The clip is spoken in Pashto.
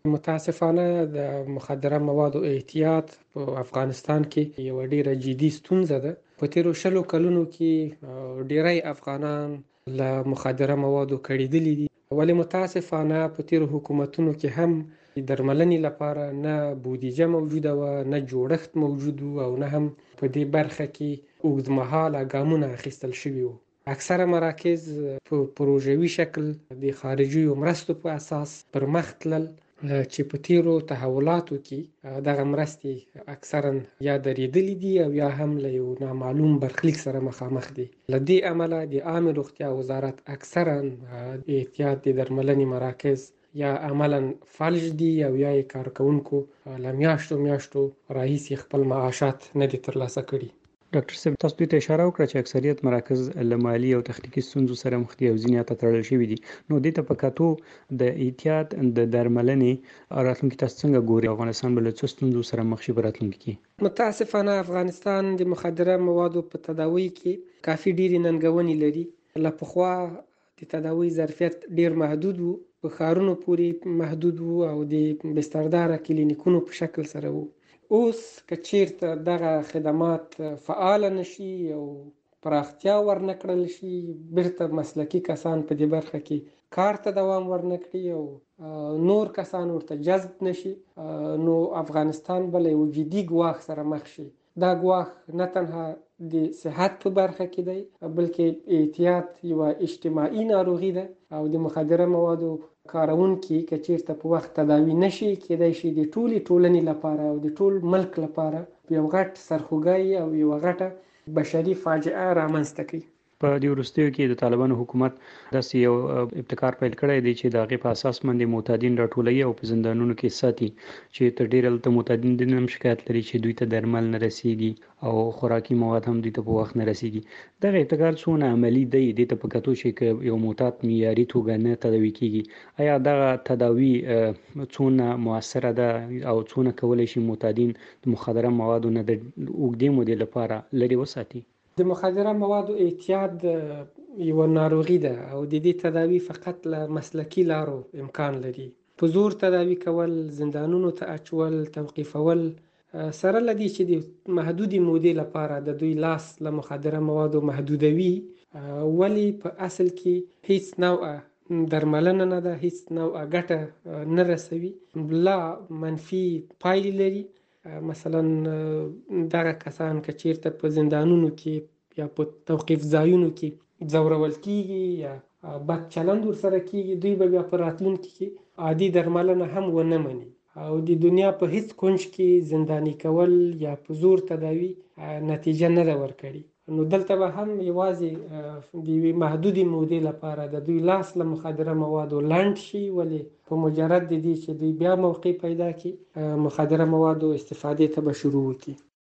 متاسفانه د مخدره موادو اعتیاد په افغانستان کې یو ډیره جدي ستونزه ده. په تیرو 20 کلونو کې ډیری افغانان له مخدره موادو کړیدلي دي، ولی متاسفانه په تیرو حکومتونو کې هم د درملنې لپاره نه بودیجه موجوده و، نه جوړښت موجود و، او نه هم په دې برخه کې اوږدمهاله ګامونه اخیستل شوي وو. اکثره مراکز په پروژوي شکل د خارجي مرستو په اساس پر مخ تلل، چې په تیرو تحولاتو کې دغه مرستې اکثرا یا درېدلې دي او یا هم له یو نامعلوم برخلیک سره مخامخ دي. له دې امله د عامې روغتیا وزارت اکثرا احتیاط د درملنې مراکز یا عملا فلج دي او یا یې کارکونکو له میاشتو راهیسې خپل معاشات نه دي ترلاسه کړي. ډاکټر صاحب، تاسو ته اشاره وکړه چې اکثریت مراکز له مالی او تخنیکی ستونزو سره مخ دي او ځینې ته تړل شوي دي. نو دې ته په کتو د احتیاط د درملنې راتلونکي تاسو څنګه ګوري؟ افغانستان به له څه ستونزو سره مخ شي په راتلونکي کې؟ متاسفانه افغانستان د مخدره موادو په تداوی کې کافي ډېرې ننګونې لري. له پخوا د تداوی ظرفیت ډېر محدود وو، په ښارونو پورې محدود وو او د بسترداره کلینیکونو په شکل سره وو. اوس که چیرته دغه خدمات فعال نشي او پراختیا ورنکړل شي، بیرته مسلکی کسان په دې برخه کې کار ته دوام ورنکړي او نور کسان ورته جذب نشي، نو افغانستان بل یو جدي ګواښ سره مخ شي. دا ګواښ نه تنها د صحت په برخه کې دی، بلکې اعتیاد یو اجتماعي ناروغي ده او د مخدره موادو کارونکي که چیرته په وخت تداوی نشي، کېدای شي د ټولې ټولنې لپاره او د ټول ملک لپاره یو غټ سرخوږی او یو غټه بشري فاجعه رامنځته کړي. په دې وروستیو کې د طالبانو حکومت داسې یو ابتکار پیل کړی دی چې د هغې په اساس باندې معتادین راټولوي او په زندانونو کې ساتي، چې تر ډېره هلته معتادین د هم شکایت لري چې دوی ته درمل نه رسیږي او خوراکي مواد هم دوی ته په وخت نه رسیږي. دغه ابتکار څونه عملي دی؟ دې ته په کتو چې یو معتاد معیاري توګه نه تداوي کیږي، آیا دغه تداوي څونه موثره ده او څونه کولی شي معتادین د مخدره موادو نه د اوږدې مودې لپاره لرې وساتي؟ د مخدره موادو اعتیاد یو ناروغي ده او د دې تداوی فقط له مسلکی لارو امکان لري. په زور تداوی کول، زندانونو ته اچول، توقیفول، سره لدی چې د محدودی مودې لپاره د دوی لاس له مخدره موادو محدودوي، ولی په اصل کې هیڅ نوع درملنه نه ده، هیڅ نوع ګټه نه رسوي، لا منفي پایلې لري. مثلا دغه کسان که چیرته په زندانونو کې یا په توقیف ځایونو کې ځورول کیږي یا بد چلند ورسره کیږي، دوی به بیا په راتلونکي کې عادي درملنه هم ونه مني او د دنیا په هیڅ کنج کې زندانی کول یا په زور تداوی نتیجه نه ده ورکړي. نو دلته به هم یوازې د یوې محدودې مودې لپاره د دوی لاس له مخدره موادو لنډ شي، ولی په مجرد د دې چې دوی بیا موقع پیدا کړي مخدره موادو استفادې ته به شروع وکړي.